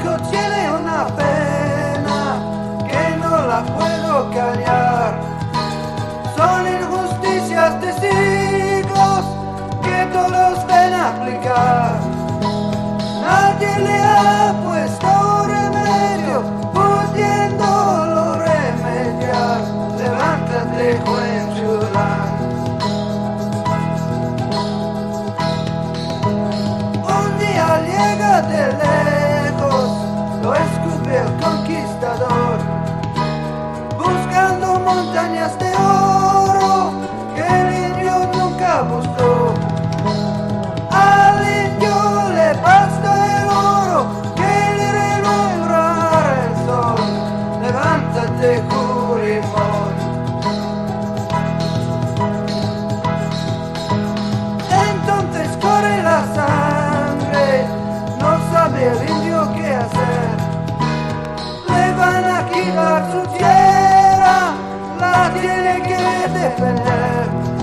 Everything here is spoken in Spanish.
loco tiene una pena que no la puedo callar. Son injusticias, testigos que todos ven aplicar. Nadie le ha puesto remedio, pudiéndolo remediar. Levántate, Juan Chulán. Un día llega de lejos, lo escupe el conquistador, buscando montañas de oro que el indio nunca buscó. Al indio le basta el oro que le renueva el sol. Levántate, Curimón. Entonces corre la sangre, no sabe el indio qué hacer. Le van a quitar su tierra, la tiene que defender.